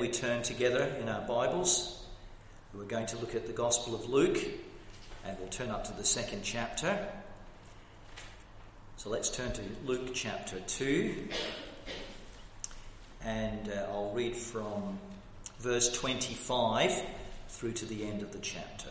we turn together in our Bibles. We're going to look at the Gospel of Luke, and we'll turn up to the second chapter. So let's turn to Luke chapter 2, and I'll read from verse 25 through to the end of the chapter.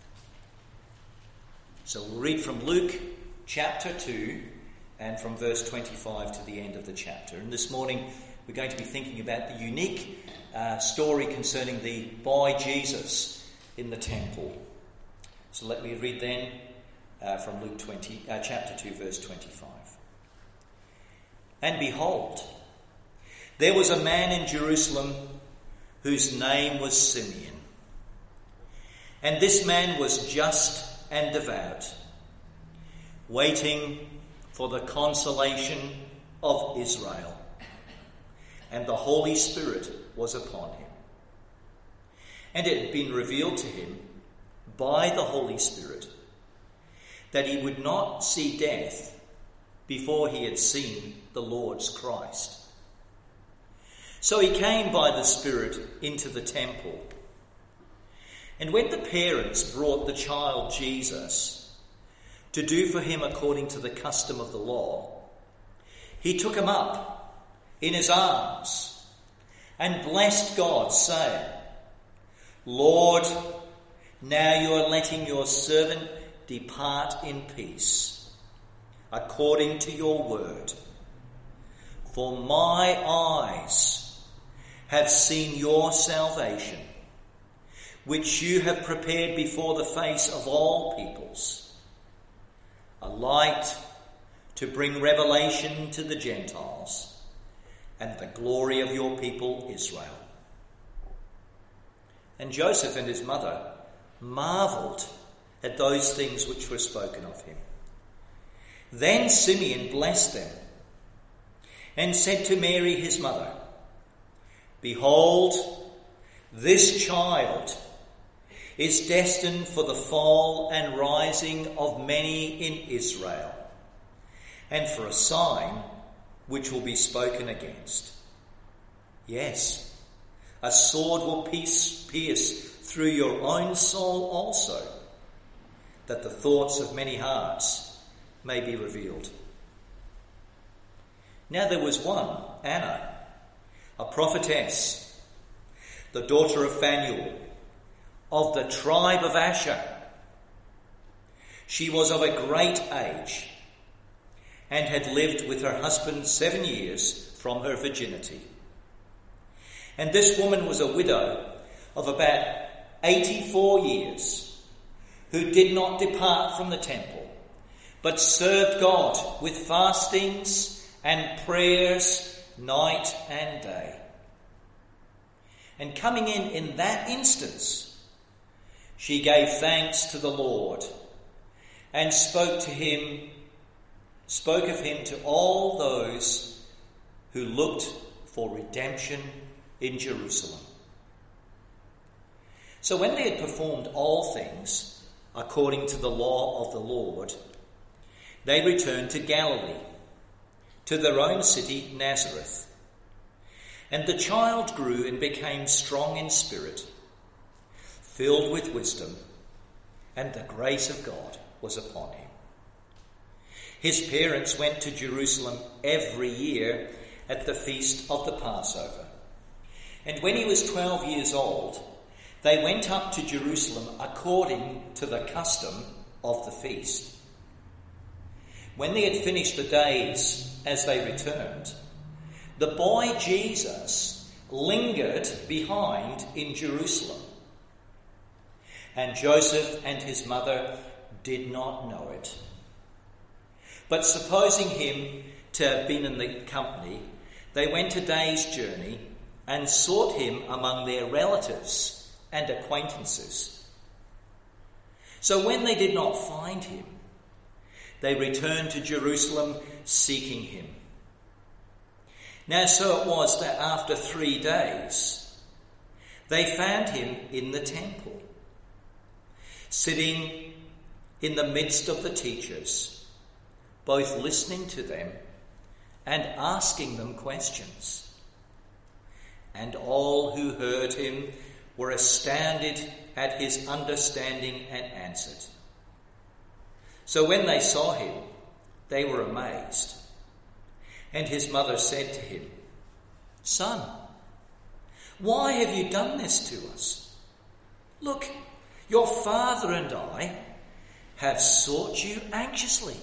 So we'll read from Luke chapter 2 and from verse 25 to the end of the chapter. And this morning we're going to be thinking about the unique story concerning the boy Jesus in the temple. So let me read then from Luke chapter 2, verse 25. And behold, there was a man in Jerusalem whose name was Simeon. And this man was just and devout, waiting for the consolation of Israel. And the Holy Spirit was upon him. And it had been revealed to him by the Holy Spirit that he would not see death before he had seen the Lord's Christ. So he came by the Spirit into the temple. And when the parents brought the child Jesus to do for him according to the custom of the law, he took him up in his arms and blessed God, saying, Lord, now you are letting your servant depart in peace, according to your word. For my eyes have seen your salvation, which you have prepared before the face of all peoples, a light to bring revelation to the Gentiles, and the glory of your people Israel. And Joseph and his mother marvelled at those things which were spoken of him. Then Simeon blessed them and said to Mary his mother, Behold, this child is destined for the fall and rising of many in Israel, and for a sign which will be spoken against. Yes, a sword will pierce through your own soul also, that the thoughts of many hearts may be revealed. Now there was one, Anna, a prophetess, the daughter of Phanuel, of the tribe of Asher. She was of a great age, and had lived with her husband 7 years from her virginity. And this woman was a widow of about 84 years, who did not depart from the temple, but served God with fastings and prayers night and day. And coming in that instance, she gave thanks to the Lord, and spoke of him to all those who looked for redemption in Jerusalem. So when they had performed all things according to the law of the Lord, they returned to Galilee, to their own city Nazareth. And the child grew and became strong in spirit, filled with wisdom, and the grace of God was upon him. His parents went to Jerusalem every year at the feast of the Passover. And when he was 12 years old, they went up to Jerusalem according to the custom of the feast. When they had finished the days as they returned, the boy Jesus lingered behind in Jerusalem. And Joseph and his mother did not know it. But supposing him to have been in the company, they went a day's journey and sought him among their relatives and acquaintances. So when they did not find him, they returned to Jerusalem seeking him. Now so it was that after 3 days, they found him in the temple, sitting in the midst of the teachers, both listening to them and asking them questions. and all who heard him were astounded at his understanding and answered. So when they saw him, they were amazed. And his mother said to him, "Son, why have you done this to us? Look, your father and I have sought you anxiously."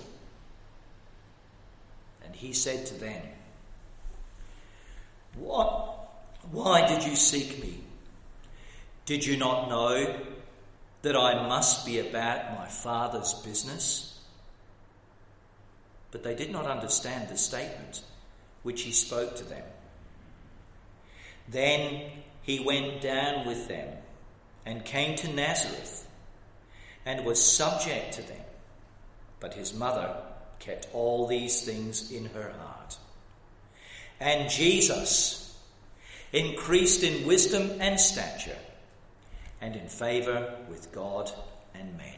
And he said to them, Why did you seek me? Did you not know that I must be about my Father's business?" But they did not understand the statement which he spoke to them. Then he went down with them and came to Nazareth and was subject to them. But his mother kept all these things in her heart. And Jesus increased in wisdom and stature and in favour with God and men.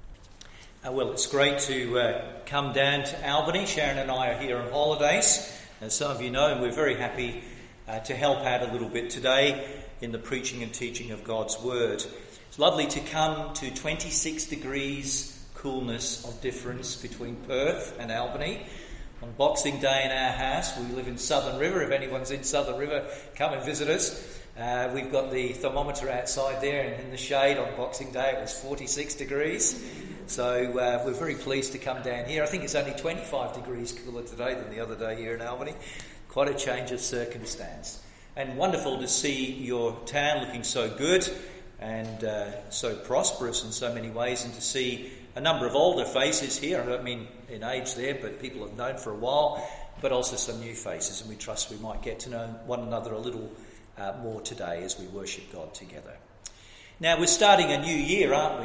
Well, it's great to come down to Albany. Sharon and I are here on holidays, as some of you know, and we're very happy to help out a little bit today in the preaching and teaching of God's Word. It's lovely to come to 26 degrees coolness of difference between Perth and Albany. On Boxing Day in our house, we live in Southern River. If anyone's in Southern River, come and visit us. We've got the thermometer outside there, and in the shade on Boxing Day it was 46 degrees. So we're very pleased to come down here. I think it's only 25 degrees cooler today than the other day here in Albany. Quite a change of circumstance. And wonderful to see your town looking so good and so prosperous in so many ways, and to see a number of older faces here. I don't mean in age there, but people have known for a while, but also some new faces, and we trust we might get to know one another a little more today as we worship God together. Now, we're starting a new year, aren't we?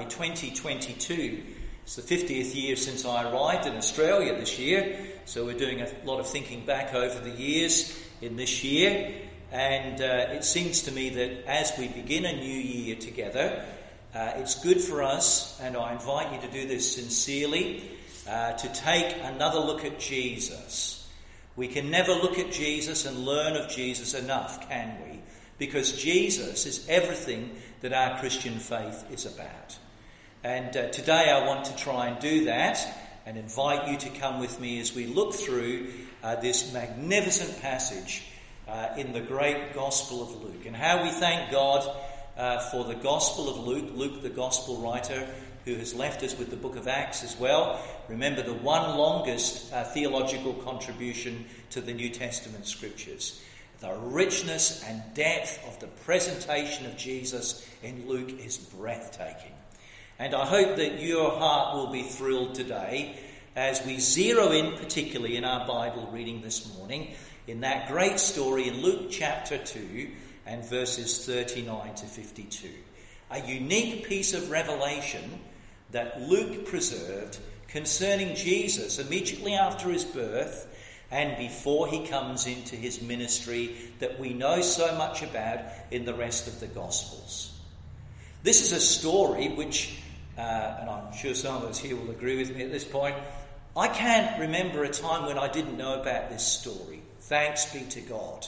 2022. It's the 50th year since I arrived in Australia this year, so we're doing a lot of thinking back over the years in this year, and it seems to me that as we begin a new year together, it's good for us, and I invite you to do this sincerely, to take another look at Jesus. We can never look at Jesus and learn of Jesus enough, can we? Because Jesus is everything that our Christian faith is about. And today I want to try and do that and invite you to come with me as we look through this magnificent passage in the great Gospel of Luke, and how we thank God for the Gospel of Luke, Luke the Gospel writer, who has left us with the book of Acts as well. Remember, the one longest theological contribution to the New Testament scriptures. The richness and depth of the presentation of Jesus in Luke is breathtaking. And I hope that your heart will be thrilled today as we zero in particularly in our Bible reading this morning in that great story in Luke chapter 2 and verses 39 to 52. A unique piece of revelation that Luke preserved concerning Jesus immediately after his birth and before he comes into his ministry that we know so much about in the rest of the Gospels. This is a story which, and I'm sure some of us here will agree with me at this point, I can't remember a time when I didn't know about this story. Thanks be to God.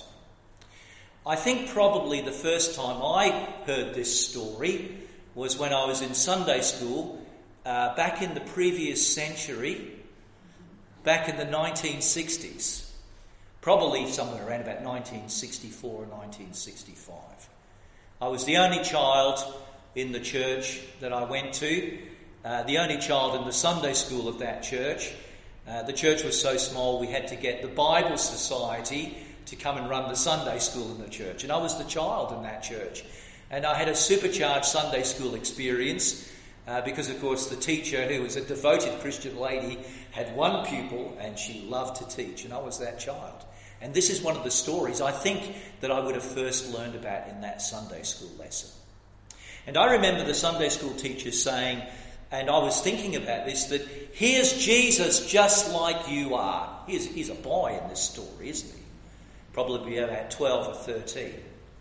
I think probably the first time I heard this story was when I was in Sunday school back in the previous century, back in the 1960s, probably somewhere around about 1964 or 1965. I was the only child in the church that I went to, the only child in the Sunday school of that church. The church was so small we had to get the Bible Society to come and run the Sunday school in the church. And I was the child in that church. And I had a supercharged Sunday school experience because, of course, the teacher, who was a devoted Christian lady, had one pupil and she loved to teach. And I was that child. And this is one of the stories I think that I would have first learned about in that Sunday school lesson. And I remember the Sunday school teacher saying, and I was thinking about this, that here's Jesus just like you are. He's a boy in this story, isn't he? Probably about 12 or 13.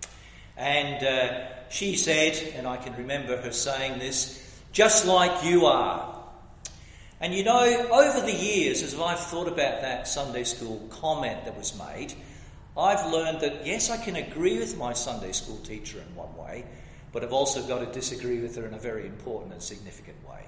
And she said, and I can remember her saying this, just like you are. And you know, over the years, as I've thought about that Sunday school comment that was made, I've learned that, yes, I can agree with my Sunday school teacher in one way, but I've also got to disagree with her in a very important and significant way.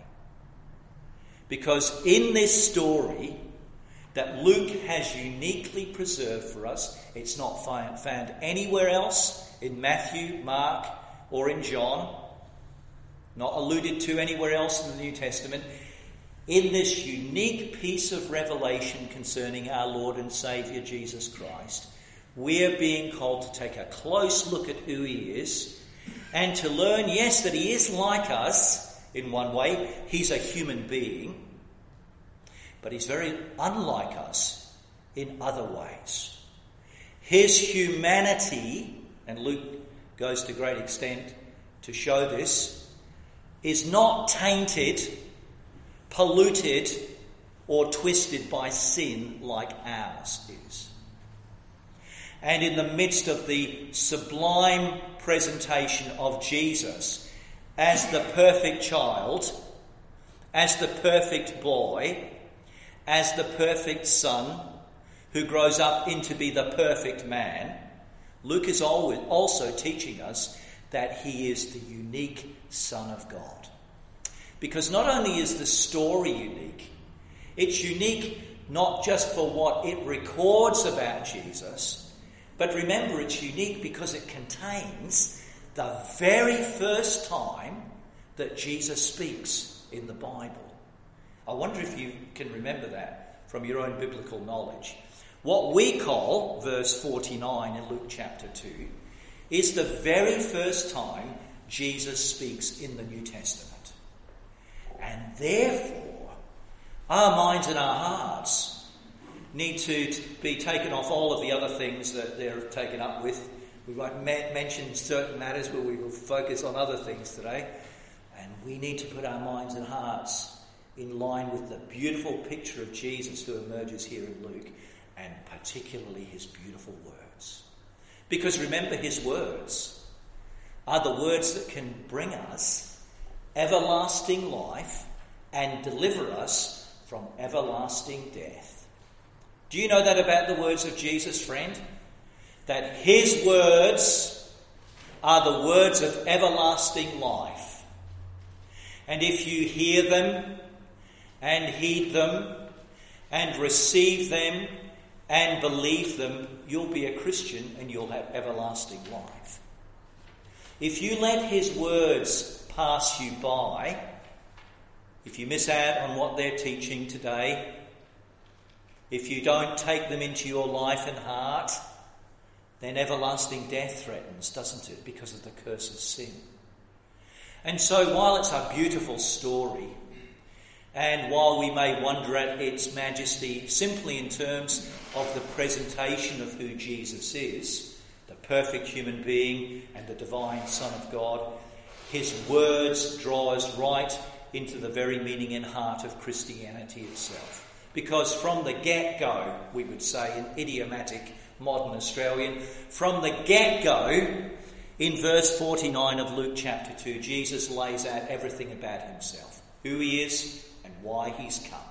Because in this story that Luke has uniquely preserved for us, it's not found anywhere else in Matthew, Mark, or in John, not alluded to anywhere else in the New Testament. In this unique piece of revelation concerning our Lord and Saviour Jesus Christ, we're being called to take a close look at who he is and to learn, yes, that he is like us in one way. He's a human being, but he's very unlike us in other ways. His humanity, and Luke goes to great extent to show this, is not tainted, polluted, or twisted by sin like ours is. And in the midst of the sublime presentation of Jesus as the perfect child, as the perfect boy, as the perfect son who grows up into be the perfect man, Luke is also teaching us that he is the unique Son of God. Because not only is the story unique, it's unique not just for what it records about Jesus, but remember, it's unique because it contains the very first time that Jesus speaks in the Bible. I wonder if you can remember that from your own biblical knowledge. What we call verse 49 in Luke chapter 2 is the very first time Jesus speaks in the New Testament. And therefore, our minds and our hearts need to be taken off all of the other things that they're taken up with. We won't mention certain matters, but we will focus on other things today. And we need to put our minds and hearts in line with the beautiful picture of Jesus who emerges here in Luke, and particularly his beautiful words. Because remember, his words are the words that can bring us everlasting life and deliver us from everlasting death. Do you know that about the words of Jesus, friend? That his words are the words of everlasting life. And if you hear them and heed them and receive them and believe them, you'll be a Christian and you'll have everlasting life. If you let his words pass you by, if you miss out on what they're teaching today, if you don't take them into your life and heart, then everlasting death threatens, doesn't it? Because of the curse of sin. And so while it's a beautiful story, and while we may wonder at its majesty simply in terms of the presentation of who Jesus is, the perfect human being and the divine Son of God, his words draw us right into the very meaning and heart of Christianity itself. Because from the get-go, we would say in idiomatic modern Australian, from the get-go, in verse 49 of Luke chapter 2, Jesus lays out everything about himself, who he is and why he's come.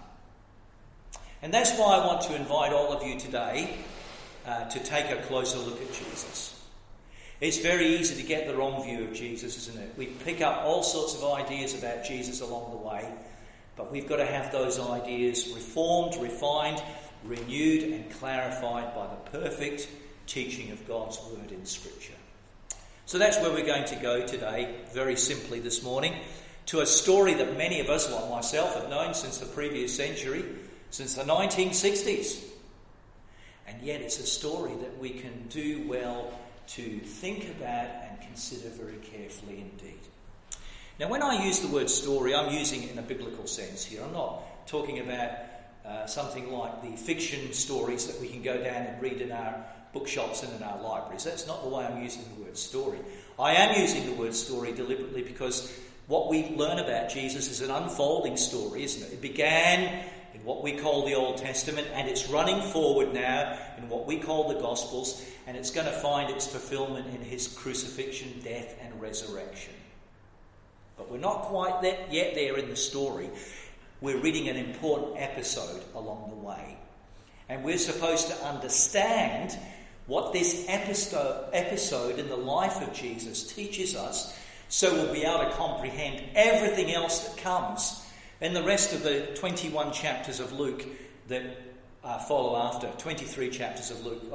And that's why I want to invite all of you today to take a closer look at Jesus. It's very easy to get the wrong view of Jesus, isn't it? We pick up all sorts of ideas about Jesus along the way, but we've got to have those ideas reformed, refined, renewed and clarified by the perfect teaching of God's word in Scripture. So that's where we're going to go today, very simply this morning, to a story that many of us, like myself, have known since the previous century, since the 1960s. And yet it's a story that we can do well to think about and consider very carefully indeed. Now, when I use the word story, I'm using it in a biblical sense here. I'm not talking about something like the fiction stories that we can go down and read in our bookshops and in our libraries. That's not the way I'm using the word story. I am using the word story deliberately because what we learn about Jesus is an unfolding story, isn't it? It began in what we call the Old Testament, and it's running forward now in what we call the Gospels, and it's going to find its fulfillment in his crucifixion, death and resurrection. But we're not quite yet there in the story. We're reading an important episode along the way. And we're supposed to understand what this episode in the life of Jesus teaches us, so we'll be able to comprehend everything else that comes in the rest of the 21 chapters of Luke that follow after, 22 chapters of Luke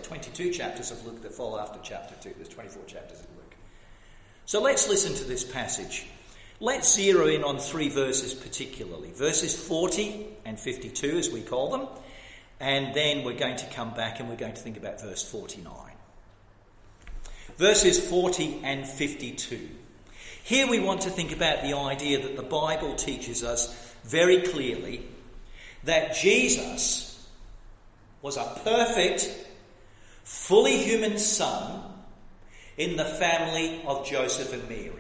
that follow after chapter 2. There's 24 chapters of Luke. So let's listen to this passage. Let's zero in on 3 verses particularly. Verses 40 and 52, as we call them. And then we're going to come back and we're going to think about verse 49. Verses 40 and 52. Here we want to think about the idea that the Bible teaches us very clearly that Jesus was a perfect, fully human son in the family of Joseph and Mary.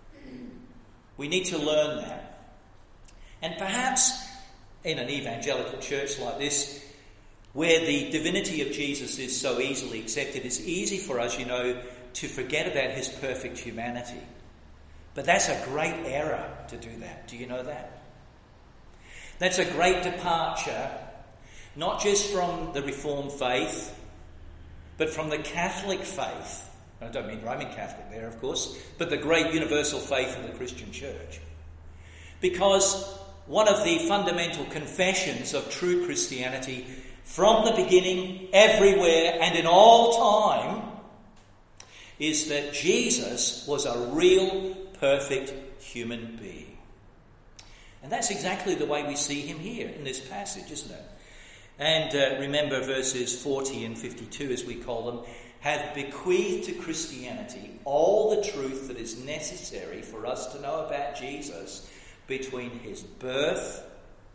We need to learn that. And perhaps in an evangelical church like this, where the divinity of Jesus is so easily accepted, it's easy for us, to forget about his perfect humanity. But that's a great error to do that. Do you know that? That's a great departure, not just from the Reformed faith, but from the Catholic faith. I don't mean Roman Catholic there, of course, but the great universal faith of the Christian church. Because one of the fundamental confessions of true Christianity from the beginning, everywhere, and in all time, is that Jesus was a real, perfect human being. And that's exactly the way we see him here in this passage, isn't it? And remember verses 40 and 52, as we call them, have bequeathed to Christianity all the truth that is necessary for us to know about Jesus between his birth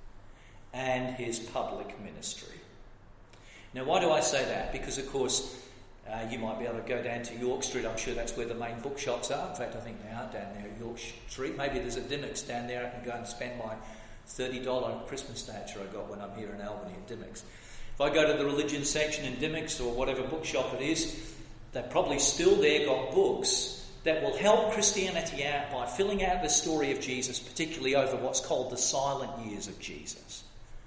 and his public ministry. Now, why do I say that? Because, of course, you might be able to go down to York Street. I'm sure that's where the main bookshops are. In fact, I think they are down there at York Street. Maybe there's a Dymocks down there. I can go and spend my $30 Christmas voucher I got when I'm here in Albany at Dymocks. If I go to the religion section in Dymocks or whatever bookshop it is, they've probably still there got books that will help Christianity out by filling out the story of Jesus, particularly over what's called the silent years of Jesus.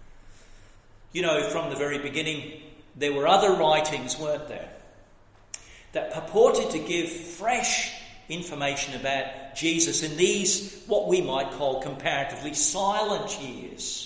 From the very beginning, there were other writings, weren't there, that purported to give fresh information about Jesus in these, what we might call comparatively silent years.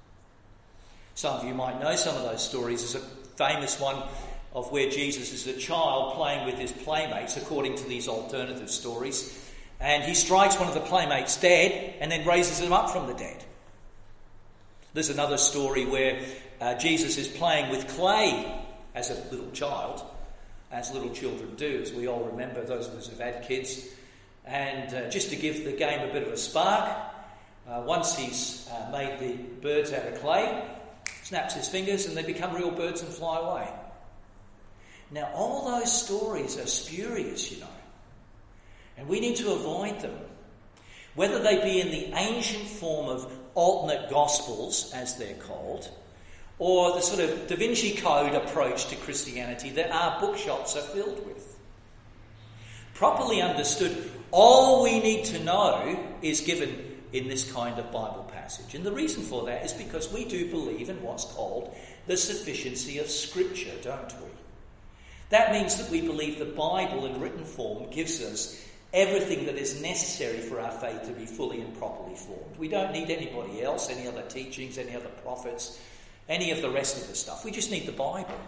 Some of you might know some of those stories. There's a famous one of where Jesus is a child playing with his playmates, according to these alternative stories, and he strikes one of the playmates dead and then raises him up from the dead. There's another story where Jesus is playing with clay as a little child, as little children do, as we all remember, those of us who've had kids. And just to give the game a bit of a spark, once he's made the birds out of clay, snaps his fingers and they become real birds and fly away. Now, all those stories are spurious, and we need to avoid them. Whether they be in the ancient form of alternate gospels, as they're called, or the sort of Da Vinci Code approach to Christianity that our bookshops are filled with. Properly understood, all we need to know is given in this kind of Bible passage. And the reason for that is because we do believe in what's called the sufficiency of Scripture, don't we? That means that we believe the Bible in written form gives us everything that is necessary for our faith to be fully and properly formed. We don't need anybody else, any other teachings, any other prophets, any of the rest of the stuff. We just need the Bible.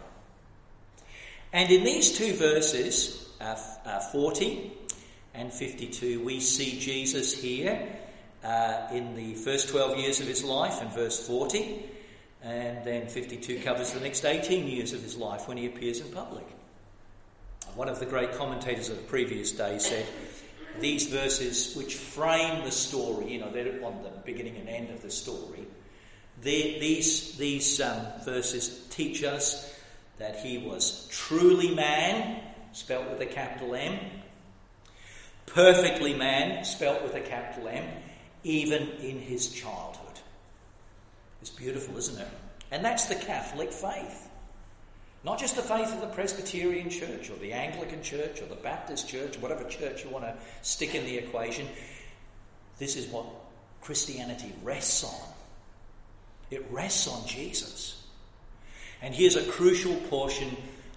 And in these 2 verses, 40 and 52, we see Jesus here in the first 12 years of his life in verse 40, and then 52 covers the next 18 years of his life when he appears in public. One of the great commentators of the previous day said, these verses which frame the story, they're on the beginning and end of the story, these verses teach us that he was truly man, spelt with a capital M, perfectly man, spelt with a capital M, even in his childhood. It's beautiful, isn't it? And that's the Catholic faith. Not just the faith of the Presbyterian Church or the Anglican Church or the Baptist Church, whatever church you want to stick in the equation. This is what Christianity rests on. It rests on Jesus. And here's a crucial portion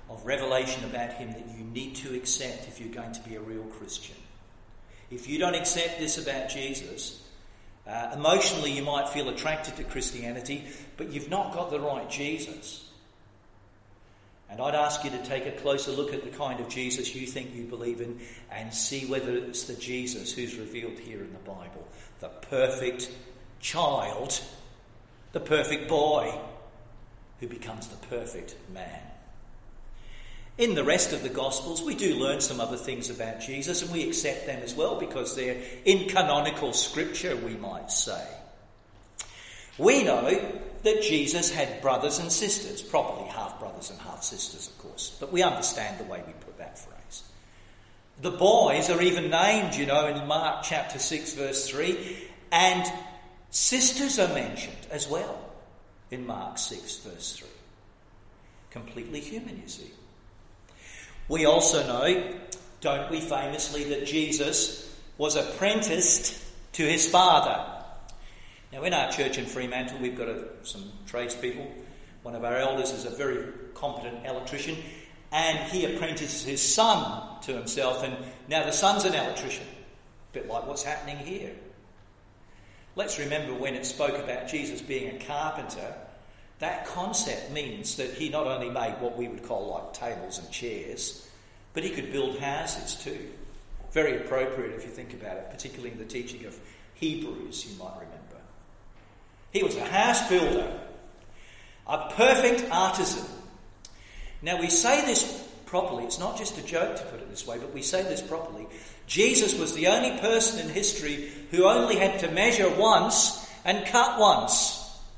of revelation about him that you need to accept if you're going to be a real Christian. If you don't accept this about Jesus, emotionally you might feel attracted to Christianity, but you've not got the right Jesus. And I'd ask you to take a closer look at the kind of Jesus you think you believe in and see whether it's the Jesus who's revealed here in the Bible. The perfect child, the perfect boy, who becomes the perfect man. In the rest of the Gospels, we do learn some other things about Jesus, and we accept them as well because they're in canonical scripture, we might say. We know that Jesus had brothers and sisters, probably half-brothers and half-sisters, of course, but we understand the way we put that phrase. The boys are even named, in Mark chapter 6, verse 3, and sisters are mentioned as well in Mark 6, verse 3. Completely human, you see. We also know, don't we, famously, that Jesus was apprenticed to his father. Now, in our church in Fremantle, we've got some tradespeople. One of our elders is a very competent electrician, and he apprentices his son to himself, and now the son's an electrician. A bit like what's happening here. Let's remember when it spoke about Jesus being a carpenter, that concept means that he not only made what we would call like tables and chairs, but he could build houses too. Very appropriate if you think about it, particularly in the teaching of Hebrews, you might remember. He was a house builder, a perfect artisan. Now we say this properly, it's not just a joke to put it this way, but we say this properly. Jesus was the only person in history who only had to measure once and cut once.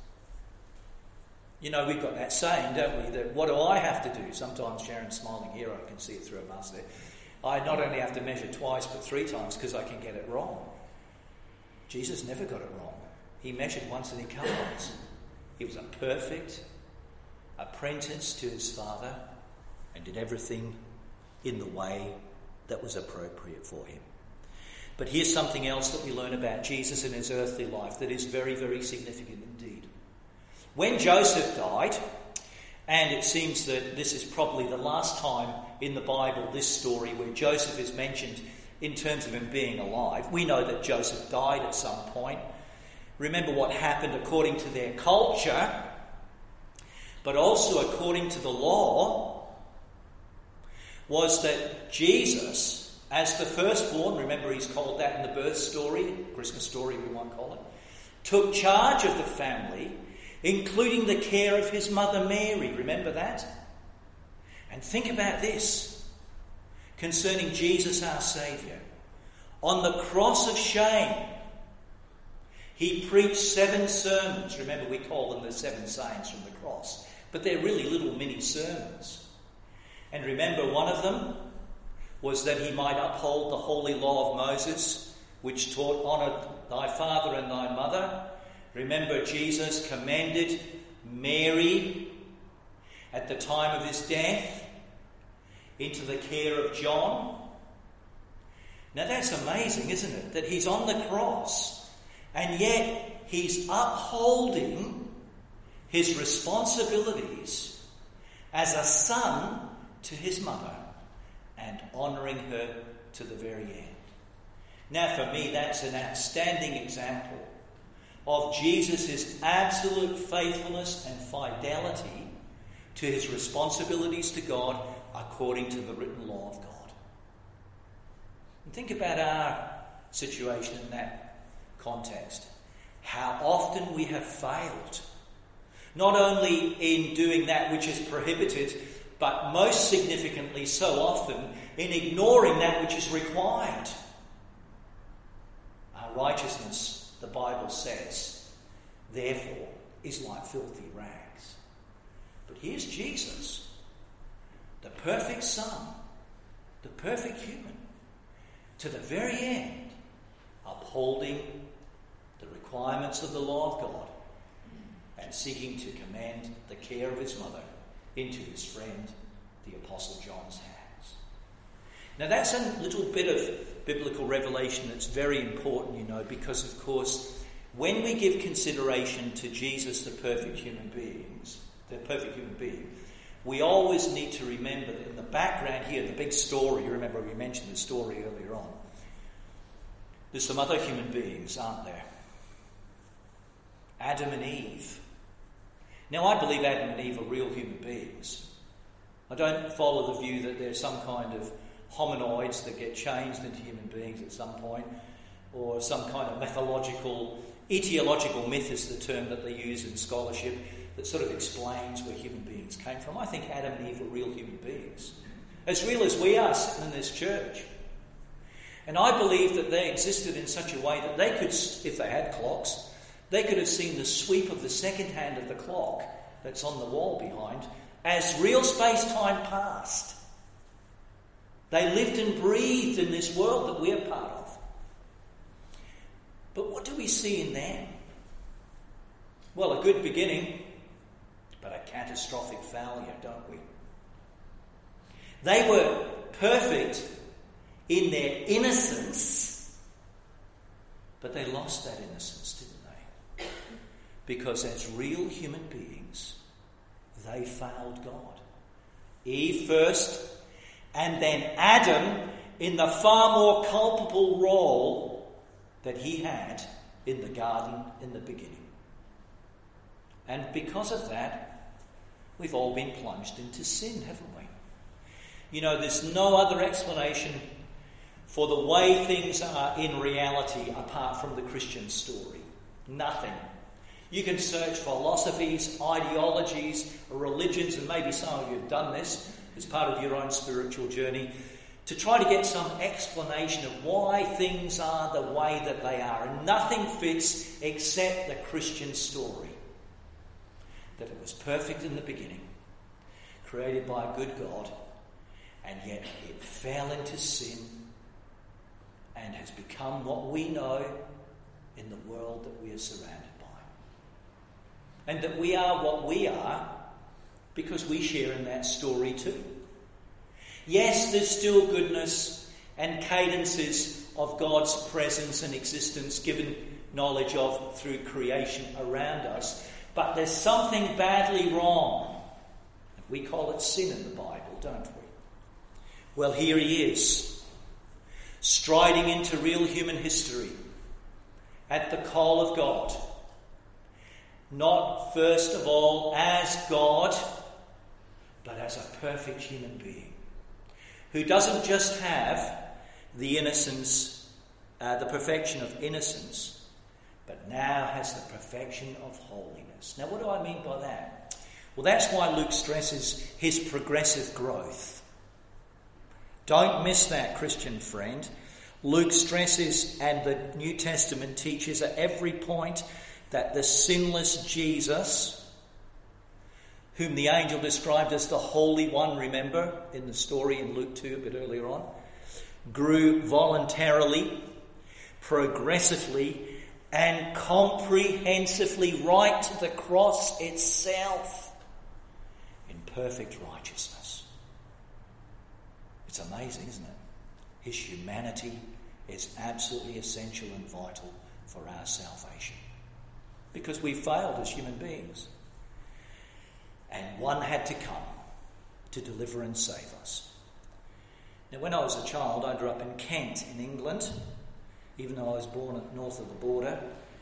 We've got that saying, don't we, that what do I have to do? Sometimes Sharon's smiling here, I can see it through her mask there. I not only have to measure twice, but 3 times because I can get it wrong. Jesus never got it wrong. He measured once and he cut once. He was a perfect apprentice to his father and did everything in the way that was appropriate for him. But here's something else that we learn about Jesus in his earthly life that is very, very significant indeed. When Joseph died, and it seems that this is probably the last time in the Bible, this story, where Joseph is mentioned in terms of him being alive. We know that Joseph died at some point. Remember what happened according to their culture, but also according to the law, was that Jesus, as the firstborn, remember he's called that in the birth story, Christmas story we might call it, took charge of the family, including the care of his mother Mary. Remember that? And think about this concerning Jesus our Saviour. On the cross of shame, he preached 7 sermons. Remember, we call them the 7 sayings from the cross. But they're really little mini sermons. And remember, one of them was that he might uphold the holy law of Moses, which taught, honour thy father and thy mother. Remember, Jesus commended Mary at the time of his death into the care of John. Now that's amazing, isn't it? That he's on the cross and yet he's upholding his responsibilities as a son to his mother and honouring her to the very end. Now for me, that's an outstanding example of Jesus' absolute faithfulness and fidelity to his responsibilities to God according to the written law of God. And think about our situation in that context. How often we have failed, not only in doing that which is prohibited, but most significantly so often in ignoring that which is required. Our righteousness, the Bible says, therefore, is like filthy rags. But here's Jesus, the perfect Son, the perfect human, to the very end, upholding the requirements of the law of God and seeking to commend the care of his mother into his friend, the Apostle John's hands. Now that's a little bit of biblical revelation that's very important, because of course, when we give consideration to Jesus, the perfect human being, we always need to remember that in the background here, the big story, you remember we mentioned the story earlier on, there's some other human beings, aren't there? Adam and Eve. Now, I believe Adam and Eve are real human beings. I don't follow the view that they're some kind of hominoids that get changed into human beings at some point, or some kind of etiological myth is the term that they use in scholarship that sort of explains where human beings came from. I think Adam and Eve are real human beings, as real as we are sitting in this church. And I believe that they existed in such a way that they could, if they had clocks, they could have seen the sweep of the second hand of the clock that's on the wall behind as real space-time passed. They lived and breathed in this world that we're part of. But what do we see in them? Well, a good beginning, but a catastrophic failure, don't we? They were perfect in their innocence, but they lost that innocence, didn't they? Because as real human beings, they failed God. Eve first, and then Adam in the far more culpable role that he had in the garden in the beginning. And because of that, we've all been plunged into sin, haven't we? You know, there's no other explanation for the way things are in reality apart from the Christian story. Nothing. You can search philosophies, ideologies, religions, and maybe some of you have done this as part of your own spiritual journey, to try to get some explanation of why things are the way that they are. And nothing fits except the Christian story. That it was perfect in the beginning, created by a good God, and yet it fell into sin and has become what we know in the world that we are surrounded by. And that we are what we are because we share in that story too. Yes, there's still goodness and cadences of God's presence and existence given knowledge of through creation around us, but there's something badly wrong. We call it sin in the Bible, don't we? Well, here he is, striding into real human history at the call of God. Not first of all as God, but as a perfect human being who doesn't just have the innocence, the perfection of innocence, but now has the perfection of holiness. Now, what do I mean by that? Well, that's why Luke stresses his progressive growth. Don't miss that, Christian friend. Luke stresses, and the New Testament teaches at every point, that the sinless Jesus, whom the angel described as the Holy One, remember, in the story in Luke 2 a bit earlier on, grew voluntarily, progressively, and comprehensively right to the cross itself in perfect righteousness. It's amazing, isn't it? His humanity is absolutely essential and vital for our salvation. Because we failed as human beings. And one had to come to deliver and save us. Now, when I was a child, I grew up in Kent in England, even though I was born north of the border.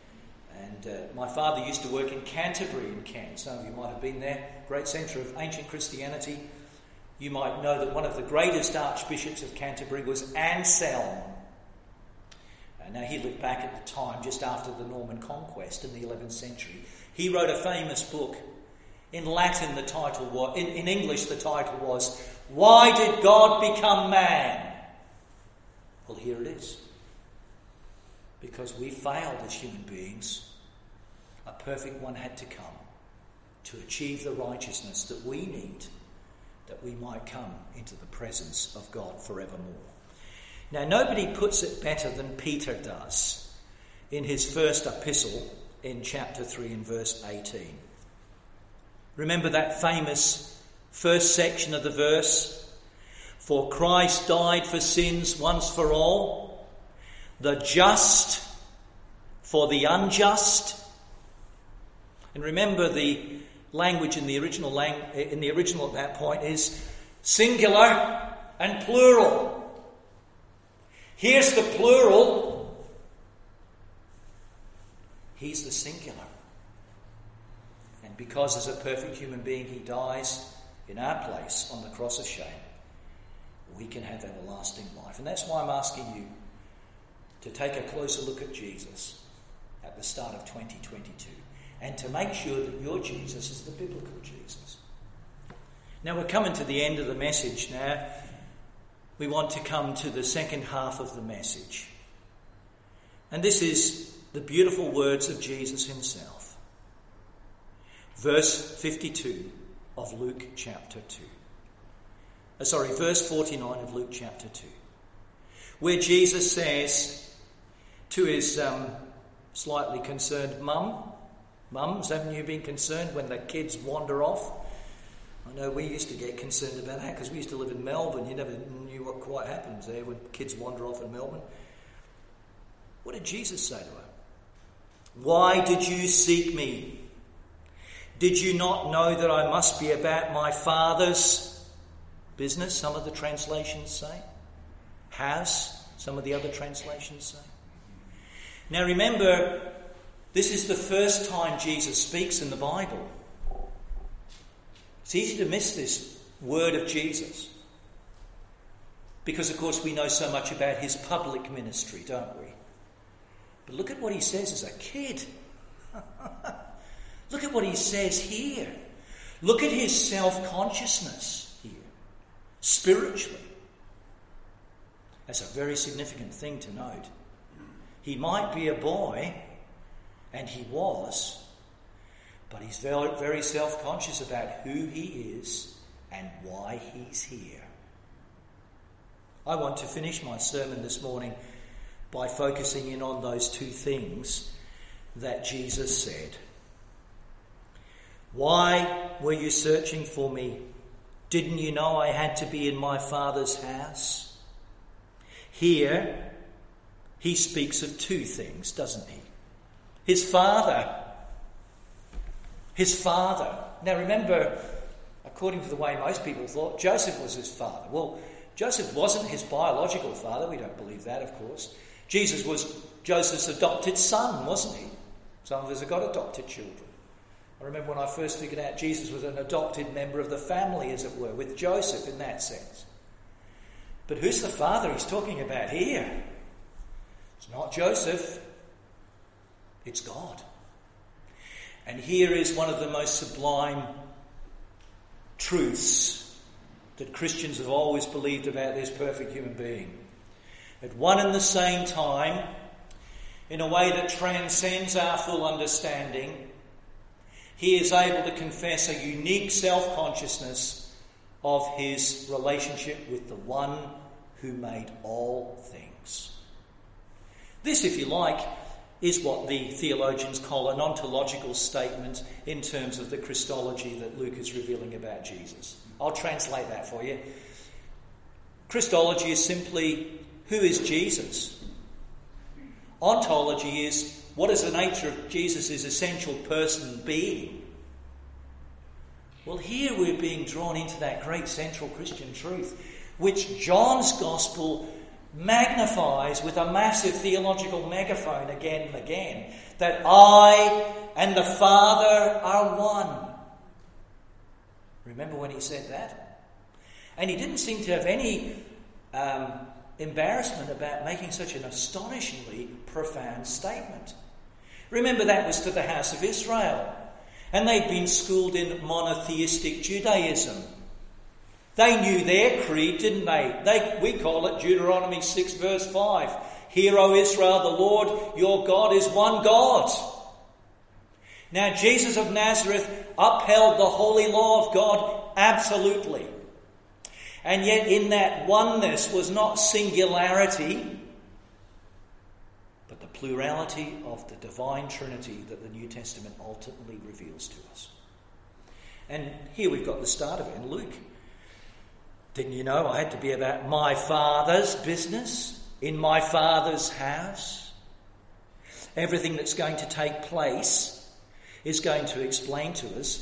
And my father used to work in Canterbury in Kent. Some of you might have been there. Great centre of ancient Christianity. You might know that one of the greatest archbishops of Canterbury was Anselm. Now, he lived back at the time, just after the Norman conquest in the 11th century. He wrote a famous book. In Latin, the title was, in English, the title was, Why Did God Become Man? Well, here it is. Because we failed as human beings, a perfect one had to come to achieve the righteousness that we need, that we might come into the presence of God forevermore. Now, nobody puts it better than Peter does in his first epistle in chapter 3 and verse 18. Remember that famous first section of the verse? For Christ died for sins once for all, the just for the unjust. And remember the language in the original at that point is singular and plural. Here's the plural. He's the singular. And because as a perfect human being he dies in our place on the cross of shame, we can have everlasting life. And that's why I'm asking you to take a closer look at Jesus at the start of 2022 and to make sure that your Jesus is the biblical Jesus. Now we're coming to the end of the message now. We want to come to the second half of the message. And this is the beautiful words of Jesus himself. Verse 52 of Luke chapter 2. Verse 49 of Luke chapter 2. Where Jesus says to his slightly concerned mums, haven't you been concerned when the kids wander off? I know we used to get concerned about that because we used to live in Melbourne. You never knew what quite happens there when kids wander off in Melbourne. What did Jesus say to her? Why did you seek me? Did you not know that I must be about my Father's business? Some of the translations say. Has, some of the other translations say. Now remember, this is the first time Jesus speaks in the Bible. It's easy to miss this word of Jesus because, of course, we know so much about his public ministry, don't we? But look at what he says as a kid. Look at what he says here. Look at his self-consciousness here, spiritually. That's a very significant thing to note. He might be a boy, and he was, but he's very, very self-conscious about who he is and why he's here. I want to finish my sermon this morning by focusing in on those two things that Jesus said. Why were you searching for me? Didn't you know I had to be in my Father's house? Here, he speaks of two things, doesn't he? His Father. His Father. Now remember, according to the way most people thought, Joseph was his father. Well, Joseph wasn't his biological father. We don't believe that, of course. Jesus was Joseph's adopted son, wasn't he? Some of us have got adopted children. I remember when I first figured out Jesus was an adopted member of the family, as it were, with Joseph in that sense. But who's the father he's talking about here? It's not Joseph. It's God. And here is one of the most sublime truths that Christians have always believed about this perfect human being. At one and the same time, in a way that transcends our full understanding, he is able to confess a unique self-consciousness of his relationship with the one who made all things. This, if you like, is what the theologians call an ontological statement in terms of the Christology that Luke is revealing about Jesus. I'll translate that for you. Christology is simply, who is Jesus? Ontology is, what is the nature of Jesus' essential person being? Well, here we're being drawn into that great central Christian truth, which John's Gospel magnifies with a massive theological megaphone again and again, that I and the Father are one. Remember when he said that? And he didn't seem to have any embarrassment about making such an astonishingly profound statement. Remember, that was to the house of Israel, and they'd been schooled in monotheistic Judaism. They knew their creed, didn't they? We call it Deuteronomy 6 verse 5. Hear, O Israel, the Lord your God is one God. Now, Jesus of Nazareth upheld the holy law of God absolutely. And yet in that oneness was not singularity, but the plurality of the divine Trinity that the New Testament ultimately reveals to us. And here we've got the start of it in Luke. Didn't you know I had to be about my Father's business, in my Father's house? Everything that's going to take place is going to explain to us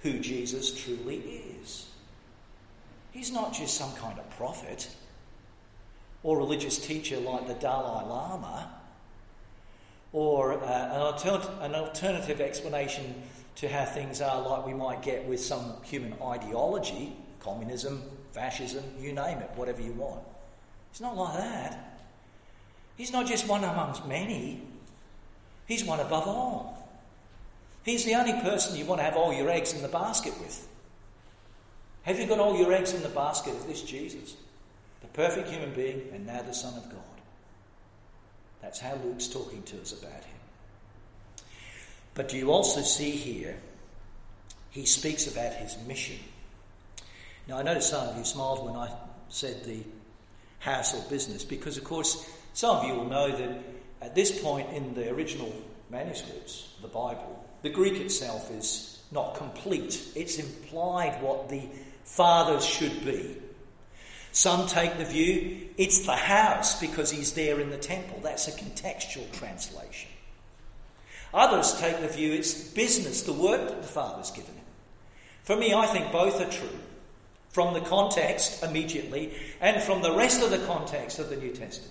who Jesus truly is. He's not just some kind of prophet or religious teacher like the Dalai Lama, or an alternative explanation to how things are like we might get with some human ideology, communism, fascism, you name it, whatever you want. He's not like that. He's not just one amongst many. He's one above all. He's the only person you want to have all your eggs in the basket with. Have you got all your eggs in the basket of this Jesus? The perfect human being and now the Son of God. That's how Luke's talking to us about him. But do you also see here, he speaks about his mission. Now I noticed some of you smiled when I said the house or business, because of course some of you will know that at this point in the original manuscripts, the Bible, the Greek itself is not complete. It's implied what the fathers should be. Some take the view it's the house because he's there in the temple. That's a contextual translation. Others take the view it's business, the work that the Father's given him. For me, I think both are true. From the context immediately and from the rest of the context of the New Testament.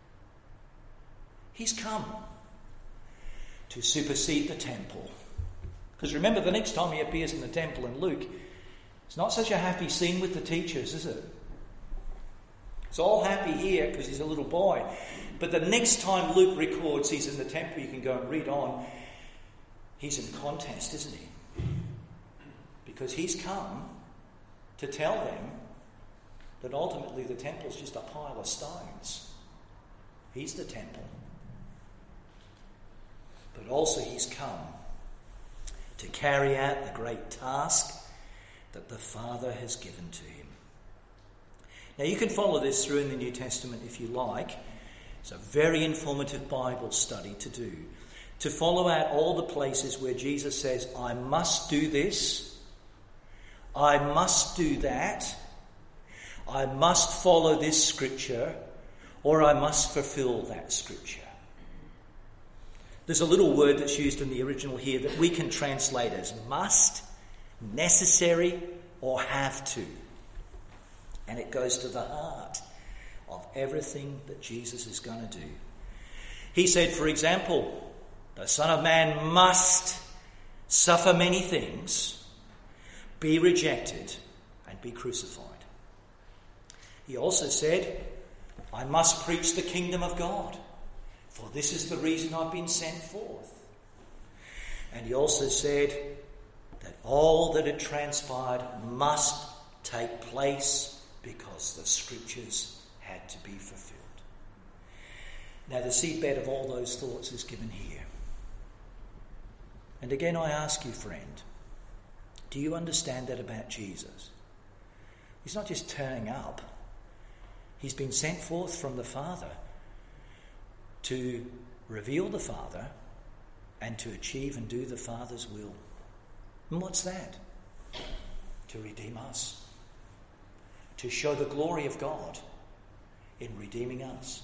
He's come to supersede the temple. Because remember, the next time he appears in the temple in Luke, it's not such a happy scene with the teachers, is it? It's all happy here because he's a little boy. But the next time Luke records he's in the temple, you can go and read on, he's in contest, isn't he? Because he's come to tell them that ultimately the temple's just a pile of stones. He's the temple. But also he's come to carry out the great task that the Father has given to him. Now you can follow this through in the New Testament if you like. It's a very informative Bible study to do. To follow out all the places where Jesus says, I must do this, I must do that, I must follow this scripture, or I must fulfill that scripture. There's a little word that's used in the original here that we can translate as must, necessary, or have to. And it goes to the heart of everything that Jesus is going to do. He said, for example, the Son of Man must suffer many things, be rejected, and be crucified. He also said, I must preach the kingdom of God, for this is the reason I've been sent forth. And he also said that all that had transpired must take place because the scriptures had to be fulfilled. Now the seedbed of all those thoughts is given here. And again I ask you, friend, do you understand that about Jesus? He's not just turning up. He's been sent forth from the Father to reveal the Father and to achieve and do the Father's will. And what's that? To redeem us. To show the glory of God in redeeming us.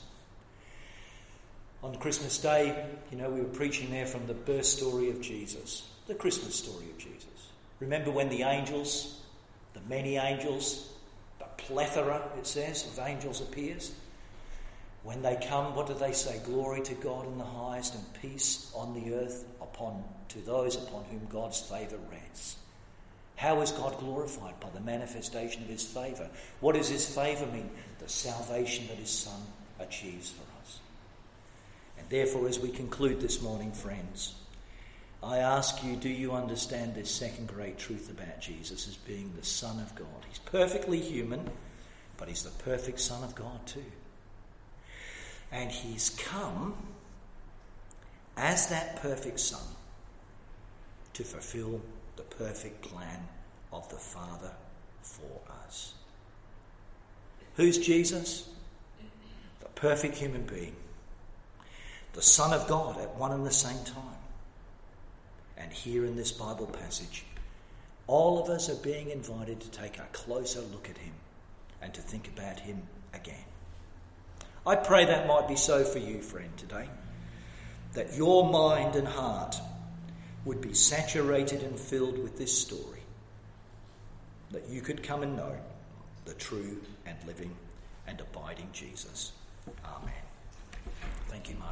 On Christmas Day, we were preaching there from the birth story of Jesus, the Christmas story of Jesus. Remember when the angels, the many angels, the plethora, it says, of angels appears? When they come, what do they say? Glory to God in the highest and peace on the earth to those upon whom God's favour rests. How is God glorified? By the manifestation of his favour. What does his favour mean? The salvation that his Son achieves for us. And therefore, as we conclude this morning, friends, I ask you, do you understand this second great truth about Jesus as being the Son of God? He's perfectly human, but he's the perfect Son of God too. And he's come as that perfect Son to fulfill the perfect plan of the Father for us. Who's Jesus? The perfect human being. The Son of God at one and the same time. And here in this Bible passage, all of us are being invited to take a closer look at him and to think about him again. I pray that might be so for you, friend, today. That your mind and heart would be saturated and filled with this story. that you could come and know the true and living and abiding Jesus. Amen. Thank you, Mark.